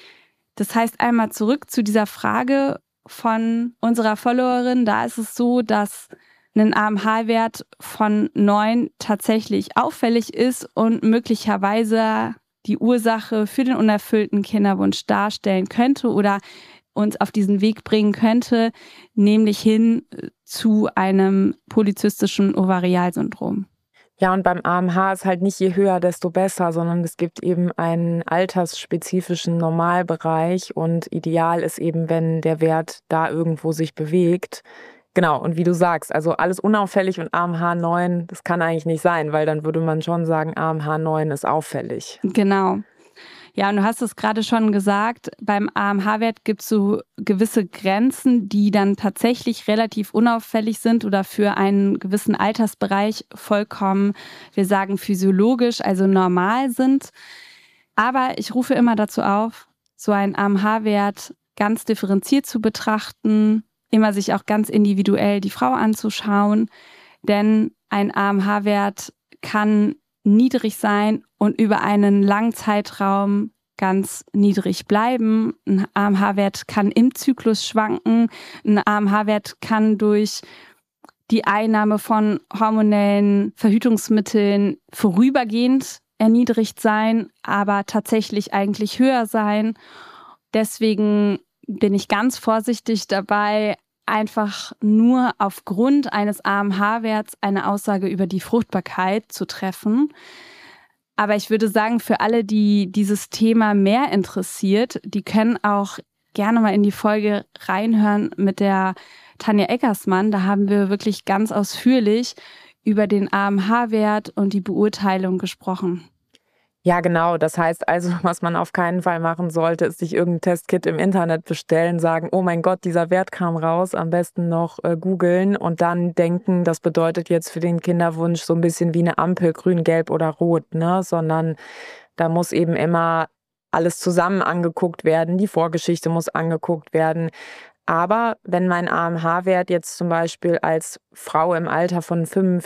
Speaker 1: Das heißt, einmal zurück zu dieser Frage von unserer Followerin. Da ist es so, dass ein AMH-Wert von 9 tatsächlich auffällig ist und möglicherweise die Ursache für den unerfüllten Kinderwunsch darstellen könnte oder uns auf diesen Weg bringen könnte, nämlich hin zu einem polyzystischen Ovarialsyndrom.
Speaker 3: Ja, und beim AMH ist halt nicht je höher, desto besser, sondern es gibt eben einen altersspezifischen Normalbereich und ideal ist eben, wenn der Wert da irgendwo sich bewegt. Genau, und wie du sagst, also alles unauffällig und AMH 9, das kann eigentlich nicht sein, weil dann würde man schon sagen, AMH 9 ist auffällig.
Speaker 1: Genau. Ja, und du hast es gerade schon gesagt, beim AMH-Wert gibt es so gewisse Grenzen, die dann tatsächlich relativ unauffällig sind oder für einen gewissen Altersbereich vollkommen, wir sagen physiologisch, also normal sind. Aber ich rufe immer dazu auf, so einen AMH-Wert ganz differenziert zu betrachten, immer sich auch ganz individuell die Frau anzuschauen, denn ein AMH-Wert kann niedrig sein und über einen langen Zeitraum ganz niedrig bleiben. Ein AMH-Wert kann im Zyklus schwanken. Ein AMH-Wert kann durch die Einnahme von hormonellen Verhütungsmitteln vorübergehend erniedrigt sein, aber tatsächlich eigentlich höher sein. Deswegen bin ich ganz vorsichtig dabei, einfach nur aufgrund eines AMH-Werts eine Aussage über die Fruchtbarkeit zu treffen. Aber ich würde sagen, für alle, die dieses Thema mehr interessiert, die können auch gerne mal in die Folge reinhören mit der Tanja Eckersmann. Da haben wir wirklich ganz ausführlich über den AMH-Wert und die Beurteilung gesprochen.
Speaker 3: Ja, genau. Das heißt also, was man auf keinen Fall machen sollte, ist sich irgendein Testkit im Internet bestellen, sagen, oh mein Gott, dieser Wert kam raus, am besten noch googeln und dann denken, das bedeutet jetzt für den Kinderwunsch so ein bisschen wie eine Ampel, grün, gelb oder rot, ne? Sondern da muss eben immer alles zusammen angeguckt werden, die Vorgeschichte muss angeguckt werden. Aber wenn mein AMH-Wert jetzt zum Beispiel als Frau im Alter von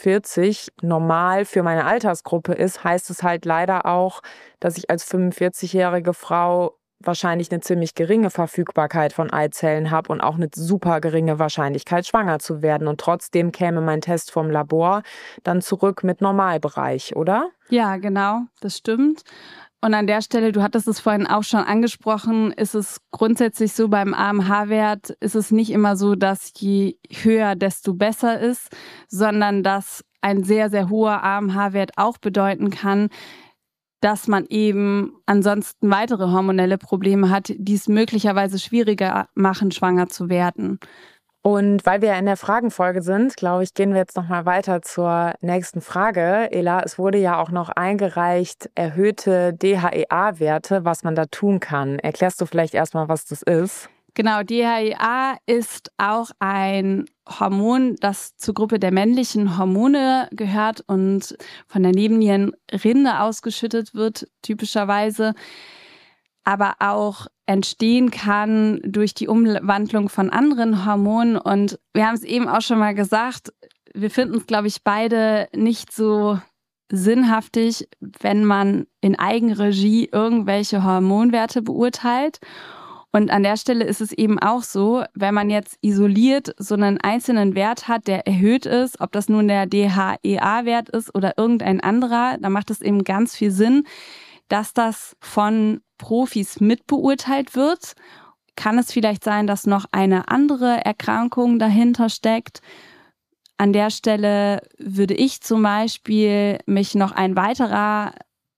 Speaker 3: 45 normal für meine Altersgruppe ist, heißt es halt leider auch, dass ich als 45-jährige Frau wahrscheinlich eine ziemlich geringe Verfügbarkeit von Eizellen habe und auch eine super geringe Wahrscheinlichkeit, schwanger zu werden. Und trotzdem käme mein Test vom Labor dann zurück mit Normalbereich, oder?
Speaker 1: Ja, genau, das stimmt. Und an der Stelle, du hattest es vorhin auch schon angesprochen, ist es grundsätzlich so, beim AMH-Wert ist es nicht immer so, dass je höher, desto besser ist, sondern dass ein sehr, sehr hoher AMH-Wert auch bedeuten kann, dass man eben ansonsten weitere hormonelle Probleme hat, die es möglicherweise schwieriger machen, schwanger zu werden.
Speaker 3: Und weil wir ja in der Fragenfolge sind, glaube ich, gehen wir jetzt nochmal weiter zur nächsten Frage. Ela, es wurde ja auch noch eingereicht, erhöhte DHEA-Werte, was man da tun kann. Erklärst du vielleicht erstmal, was das ist?
Speaker 1: Genau, DHEA ist auch ein Hormon, das zur Gruppe der männlichen Hormone gehört und von der Nebennierenrinde ausgeschüttet wird, typischerweise, aber auch entstehen kann durch die Umwandlung von anderen Hormonen. Und wir haben es eben auch schon mal gesagt, wir finden es, glaube ich, beide nicht so sinnhaftig, wenn man in Eigenregie irgendwelche Hormonwerte beurteilt. Und an der Stelle ist es eben auch so, wenn man jetzt isoliert so einen einzelnen Wert hat, der erhöht ist, ob das nun der DHEA-Wert ist oder irgendein anderer, dann macht es eben ganz viel Sinn, dass das von Profis mitbeurteilt wird. Kann es vielleicht sein, dass noch eine andere Erkrankung dahinter steckt? An der Stelle würde ich zum Beispiel mich noch ein weiterer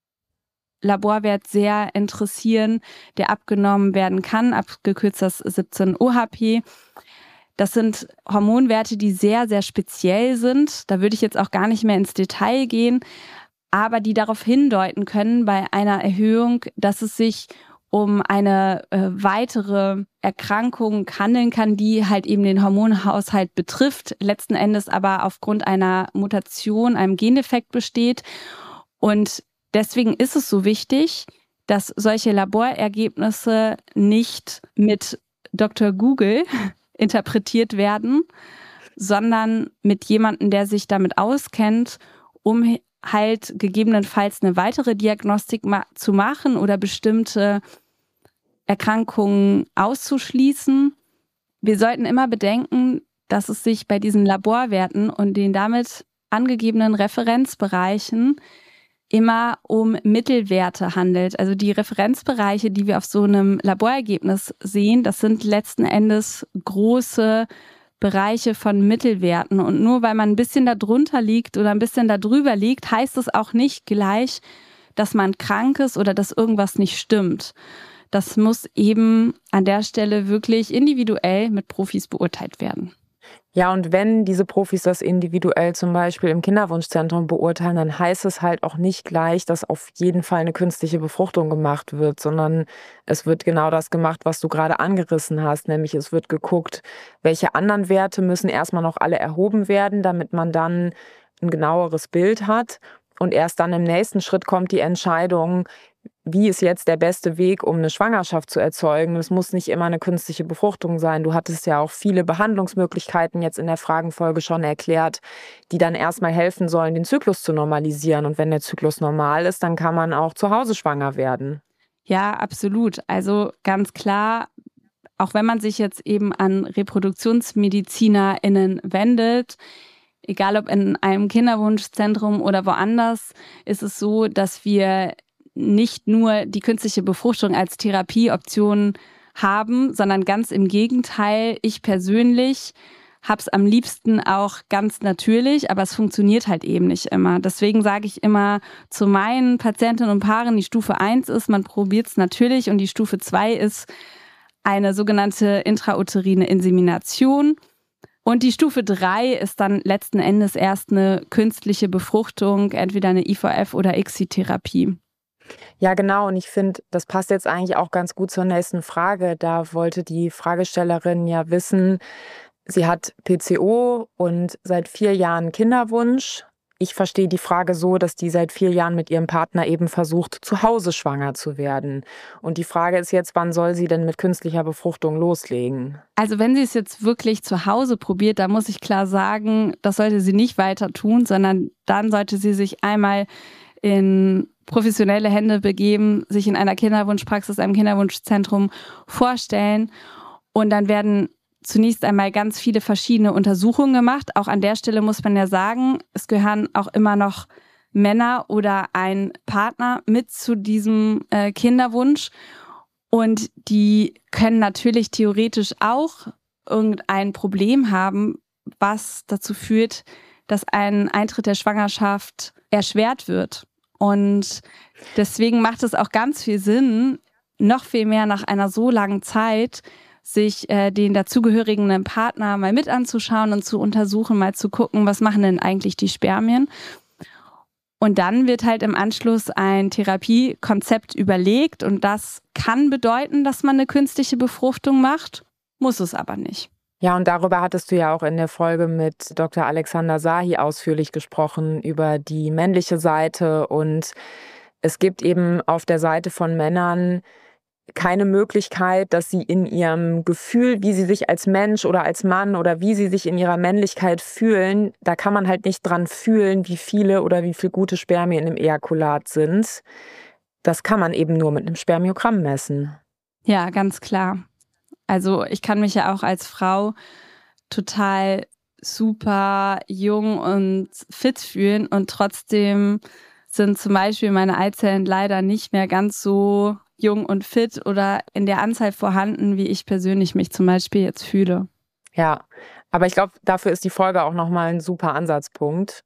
Speaker 1: Laborwert sehr interessieren, der abgenommen werden kann, abgekürzt das 17-OHP. Das sind Hormonwerte, die sehr, sehr speziell sind. Da würde ich jetzt auch gar nicht mehr ins Detail gehen, aber die darauf hindeuten können bei einer Erhöhung, dass es sich um eine weitere Erkrankung handeln kann, die halt eben den Hormonhaushalt betrifft, letzten Endes aber aufgrund einer Mutation, einem Gendefekt besteht. Und deswegen ist es so wichtig, dass solche Laborergebnisse nicht mit Dr. Google interpretiert werden, sondern mit jemandem, der sich damit auskennt, um halt gegebenenfalls eine weitere Diagnostik zu machen oder bestimmte Erkrankungen auszuschließen. Wir sollten immer bedenken, dass es sich bei diesen Laborwerten und den damit angegebenen Referenzbereichen immer um Mittelwerte handelt. Also die Referenzbereiche, die wir auf so einem Laborergebnis sehen, das sind letzten Endes große Bereiche von Mittelwerten. Und nur weil man ein bisschen da drunter liegt oder ein bisschen da drüber liegt, heißt es auch nicht gleich, dass man krank ist oder dass irgendwas nicht stimmt. Das muss eben an der Stelle wirklich individuell mit Profis beurteilt werden.
Speaker 3: Ja, und wenn diese Profis das individuell zum Beispiel im Kinderwunschzentrum beurteilen, dann heißt es halt auch nicht gleich, dass auf jeden Fall eine künstliche Befruchtung gemacht wird, sondern es wird genau das gemacht, was du gerade angerissen hast, nämlich es wird geguckt, welche anderen Werte müssen erstmal noch alle erhoben werden, damit man dann ein genaueres Bild hat. Und erst dann im nächsten Schritt kommt die Entscheidung, wie ist jetzt der beste Weg, um eine Schwangerschaft zu erzeugen. Es muss nicht immer eine künstliche Befruchtung sein. Du hattest ja auch viele Behandlungsmöglichkeiten jetzt in der Fragenfolge schon erklärt, die dann erstmal helfen sollen, den Zyklus zu normalisieren. Und wenn der Zyklus normal ist, dann kann man auch zu Hause schwanger werden.
Speaker 1: Ja, absolut. Also ganz klar, auch wenn man sich jetzt eben an ReproduktionsmedizinerInnen wendet, egal ob in einem Kinderwunschzentrum oder woanders, ist es so, dass wir nicht nur die künstliche Befruchtung als Therapieoption haben, sondern ganz im Gegenteil. Ich persönlich habe es am liebsten auch ganz natürlich, aber es funktioniert halt eben nicht immer. Deswegen sage ich immer zu meinen Patientinnen und Paaren, die Stufe 1 ist, man probiert es natürlich und die Stufe 2 ist eine sogenannte intrauterine Insemination. Und die Stufe 3 ist dann letzten Endes erst eine künstliche Befruchtung, entweder eine IVF- oder ICSI-Therapie.
Speaker 3: Ja, genau. Und ich finde, das passt jetzt eigentlich auch ganz gut zur nächsten Frage. Da wollte die Fragestellerin ja wissen, sie hat PCO und seit 4 Jahren Kinderwunsch. Ich verstehe die Frage so, dass die seit 4 Jahren mit ihrem Partner eben versucht, zu Hause schwanger zu werden. Und die Frage ist jetzt, wann soll sie denn mit künstlicher Befruchtung loslegen?
Speaker 1: Also wenn sie es jetzt wirklich zu Hause probiert, dann muss ich klar sagen, das sollte sie nicht weiter tun, sondern dann sollte sie sich einmal in professionelle Hände begeben, sich in einer Kinderwunschpraxis, einem Kinderwunschzentrum vorstellen. Und dann werden zunächst einmal ganz viele verschiedene Untersuchungen gemacht. Auch an der Stelle muss man ja sagen, es gehören auch immer noch Männer oder ein Partner mit zu diesem Kinderwunsch. Und die können natürlich theoretisch auch irgendein Problem haben, was dazu führt, dass ein Eintritt der Schwangerschaft erschwert wird. Und deswegen macht es auch ganz viel Sinn, noch viel mehr nach einer so langen Zeit, sich den dazugehörigen Partner mal mit anzuschauen und zu untersuchen, mal zu gucken, was machen denn eigentlich die Spermien. Und dann wird halt im Anschluss ein Therapiekonzept überlegt und das kann bedeuten, dass man eine künstliche Befruchtung macht, muss es aber nicht.
Speaker 3: Ja, und darüber hattest du ja auch in der Folge mit Dr. Alexander Sahi ausführlich gesprochen, über die männliche Seite. Und es gibt eben auf der Seite von Männern keine Möglichkeit, dass sie in ihrem Gefühl, wie sie sich als Mensch oder als Mann oder wie sie sich in ihrer Männlichkeit fühlen, da kann man halt nicht dran fühlen, wie viele oder wie viel gute Spermien im Ejakulat sind. Das kann man eben nur mit einem Spermiogramm messen.
Speaker 1: Ja, ganz klar. Also ich kann mich ja auch als Frau total super jung und fit fühlen und trotzdem sind zum Beispiel meine Eizellen leider nicht mehr ganz so jung und fit oder in der Anzahl vorhanden, wie ich persönlich mich zum Beispiel jetzt fühle.
Speaker 3: Ja, aber ich glaube, dafür ist die Folge auch nochmal ein super Ansatzpunkt.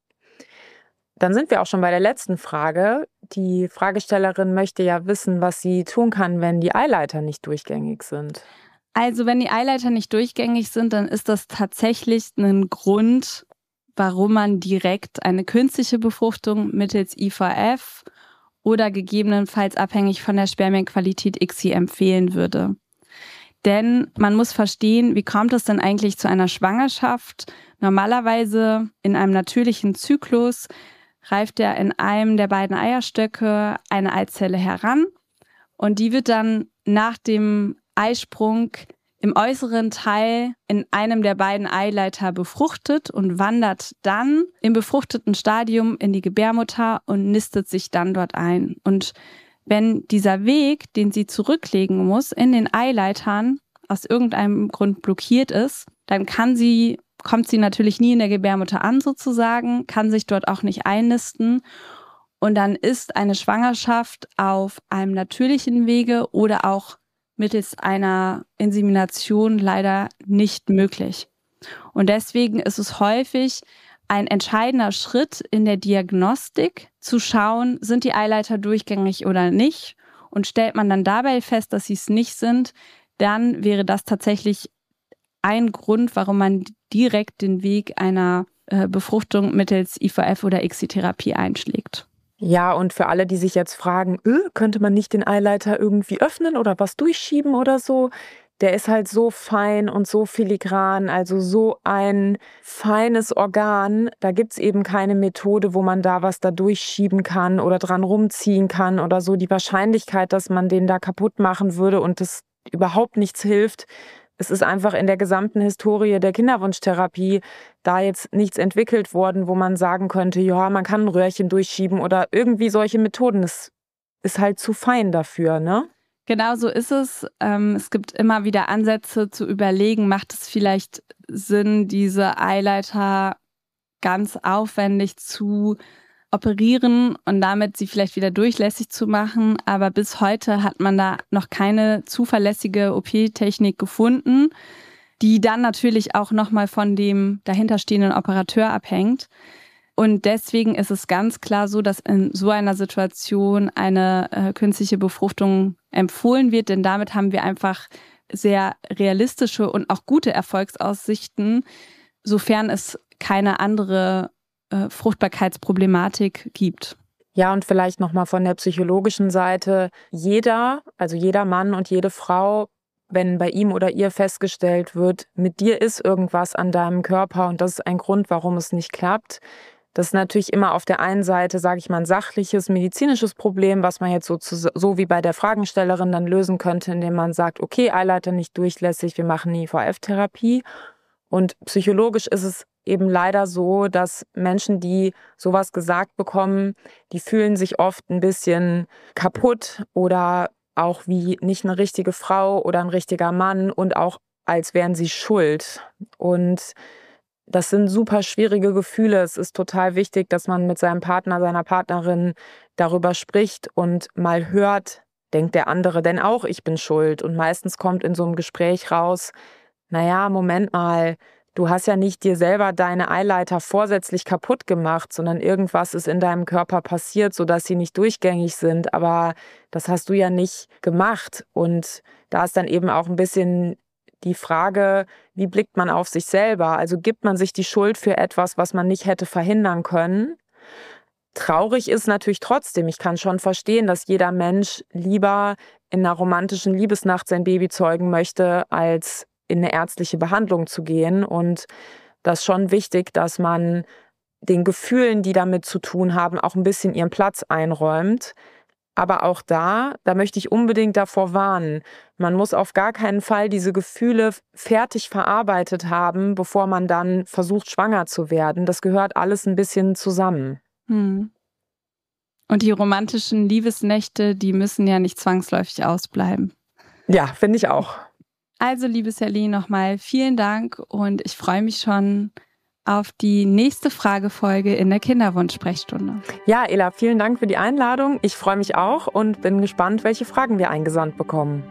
Speaker 3: Dann sind wir auch schon bei der letzten Frage. Die Fragestellerin möchte ja wissen, was sie tun kann, wenn die Eileiter nicht durchgängig sind.
Speaker 1: Also wenn die Eileiter nicht durchgängig sind, dann ist das tatsächlich ein Grund, warum man direkt eine künstliche Befruchtung mittels IVF oder gegebenenfalls abhängig von der Spermienqualität ICSI empfehlen würde. Denn man muss verstehen, wie kommt es denn eigentlich zu einer Schwangerschaft? Normalerweise in einem natürlichen Zyklus reift ja in einem der beiden Eierstöcke eine Eizelle heran und die wird dann nach dem Eisprung im äußeren Teil in einem der beiden Eileiter befruchtet und wandert dann im befruchteten Stadium in die Gebärmutter und nistet sich dann dort ein. Und wenn dieser Weg, den sie zurücklegen muss, in den Eileitern aus irgendeinem Grund blockiert ist, dann kommt sie natürlich nie in der Gebärmutter an sozusagen, kann sich dort auch nicht einnisten. Und dann ist eine Schwangerschaft auf einem natürlichen Wege oder auch mittels einer Insemination leider nicht möglich. Und deswegen ist es häufig ein entscheidender Schritt in der Diagnostik, zu schauen, sind die Eileiter durchgängig oder nicht. Und stellt man dann dabei fest, dass sie es nicht sind, dann wäre das tatsächlich ein Grund, warum man direkt den Weg einer Befruchtung mittels IVF oder ICSI-Therapie einschlägt.
Speaker 3: Ja, und für alle, die sich jetzt fragen, könnte man nicht den Eileiter irgendwie öffnen oder was durchschieben oder so? Der ist halt so fein und so filigran, also so ein feines Organ. Da gibt's eben keine Methode, wo man da was da durchschieben kann oder dran rumziehen kann oder so. Die Wahrscheinlichkeit, dass man den da kaputt machen würde und das überhaupt nichts hilft, es ist einfach in der gesamten Historie der Kinderwunschtherapie da jetzt nichts entwickelt worden, wo man sagen könnte, ja, man kann ein Röhrchen durchschieben oder irgendwie solche Methoden. Das ist halt zu fein dafür, ne?
Speaker 1: Genau so ist es. Es gibt immer wieder Ansätze zu überlegen, macht es vielleicht Sinn, diese Eileiter ganz aufwendig zu operieren und damit sie vielleicht wieder durchlässig zu machen. Aber bis heute hat man da noch keine zuverlässige OP-Technik gefunden, die dann natürlich auch nochmal von dem dahinterstehenden Operateur abhängt. Und deswegen ist es ganz klar so, dass in so einer Situation eine künstliche Befruchtung empfohlen wird, denn damit haben wir einfach sehr realistische und auch gute Erfolgsaussichten, sofern es keine andere Fruchtbarkeitsproblematik gibt.
Speaker 3: Ja, und vielleicht nochmal von der psychologischen Seite. Jeder Mann und jede Frau, wenn bei ihm oder ihr festgestellt wird, mit dir ist irgendwas an deinem Körper und das ist ein Grund, warum es nicht klappt. Das ist natürlich immer auf der einen Seite, sage ich mal, ein sachliches, medizinisches Problem, was man jetzt so wie bei der Fragenstellerin dann lösen könnte, indem man sagt, okay, Eileiter nicht durchlässig, wir machen eine IVF-Therapie. Und psychologisch ist es eben leider so, dass Menschen, die sowas gesagt bekommen, die fühlen sich oft ein bisschen kaputt oder auch wie nicht eine richtige Frau oder ein richtiger Mann und auch als wären sie schuld. Und das sind super schwierige Gefühle. Es ist total wichtig, dass man mit seinem Partner, seiner Partnerin darüber spricht und mal hört, denkt der andere denn auch, ich bin schuld? Und meistens kommt in so einem Gespräch raus, naja, Moment mal, du hast ja nicht dir selber deine Eileiter vorsätzlich kaputt gemacht, sondern irgendwas ist in deinem Körper passiert, sodass sie nicht durchgängig sind. Aber das hast du ja nicht gemacht. Und da ist dann eben auch ein bisschen die Frage, wie blickt man auf sich selber? Also gibt man sich die Schuld für etwas, was man nicht hätte verhindern können? Traurig ist natürlich trotzdem. Ich kann schon verstehen, dass jeder Mensch lieber in einer romantischen Liebesnacht sein Baby zeugen möchte, als in eine ärztliche Behandlung zu gehen. Und das ist schon wichtig, dass man den Gefühlen, die damit zu tun haben, auch ein bisschen ihren Platz einräumt. Aber auch da möchte ich unbedingt davor warnen. Man muss auf gar keinen Fall diese Gefühle fertig verarbeitet haben, bevor man dann versucht, schwanger zu werden. Das gehört alles ein bisschen zusammen.
Speaker 1: Und die romantischen Liebesnächte, die müssen ja nicht zwangsläufig ausbleiben.
Speaker 3: Ja, finde ich auch.
Speaker 1: Also, liebe Sally, nochmal vielen Dank und ich freue mich schon auf die nächste Fragefolge in der Kinderwunsch-Sprechstunde.
Speaker 3: Ja, Ela, vielen Dank für die Einladung. Ich freue mich auch und bin gespannt, welche Fragen wir eingesandt bekommen.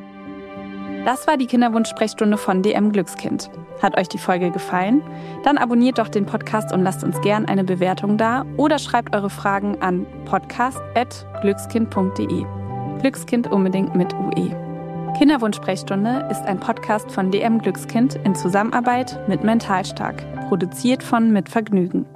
Speaker 1: Das war die Kinderwunsch-Sprechstunde von DM Glückskind. Hat euch die Folge gefallen? Dann abonniert doch den Podcast und lasst uns gern eine Bewertung da oder schreibt eure Fragen an podcast@glückskind.de. Glückskind unbedingt mit UE. Kinderwunsch-Sprechstunde ist ein Podcast von DM Glückskind in Zusammenarbeit mit Mentalstark, produziert von Mit Vergnügen.